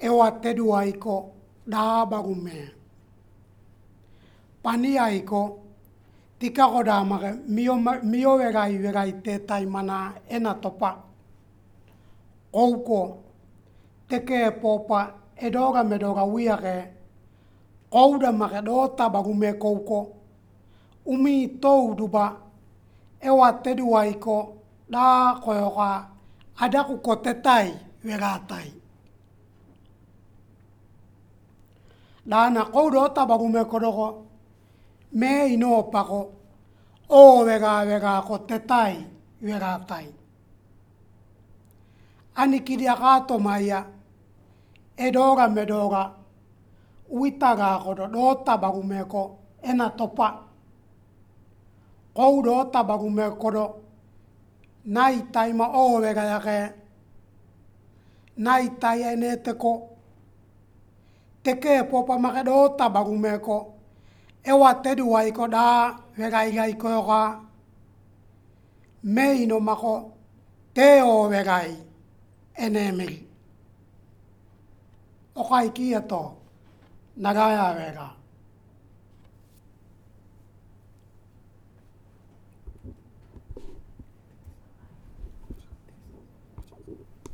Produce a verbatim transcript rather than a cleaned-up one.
ewa tedu aiko da bagume pani aiko tika koda mage mio mio vegai vegai te taimana ena topa ouko teke popa edoga medoga wiake ouda mage dota bagume kouko umi tou duba ewa tedu aiko da koyoka adaku kotetai vegatai dana koudo ta bagume kodoko me ino pako o vega vega kotetai vegatai ani kidia kato maya edoga medoga uitaga kodo dota bagume ko ena topa koudo ta bagume kodo nai taima o vega yake nai tai ene teko teke popa make dota bagume ko ewa tedu waiko da vegai gai koyoka me ino mako te o vegai enemiri okai kieto nagaya vega